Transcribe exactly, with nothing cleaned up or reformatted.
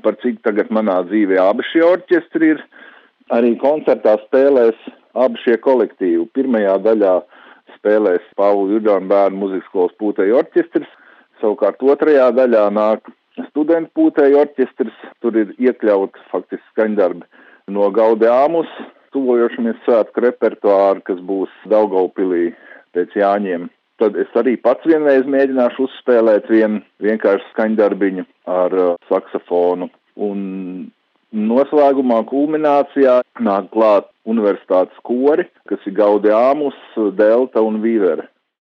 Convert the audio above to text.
par cik tagad manā dzīvē abi šie orķestri ir. Arī koncertā spēlēs abi šie kolektīvi. Pirmajā daļā spēlēs Pāvila Jurdāna bērnu mūzikas skolas pūtēju orķestris, savukārt otrajā daļā nāk studentu pūtēju orķestris. Tur ir iekļauts faktiski skaņdarbi no Gaudeamus, tuvojošamies svētku repertuāru, kas būs Daugavpilī pēc Jāņiem. Tad es arī pats vienreiz mēģināšu uzspēlēt vienu vienkāršu skaņdarbiņu ar uh, saksofonu. Un noslēgumā, kulminācijā nāk klāt universitātes kori, kas ir Gaudeamus, Delta un Vivere.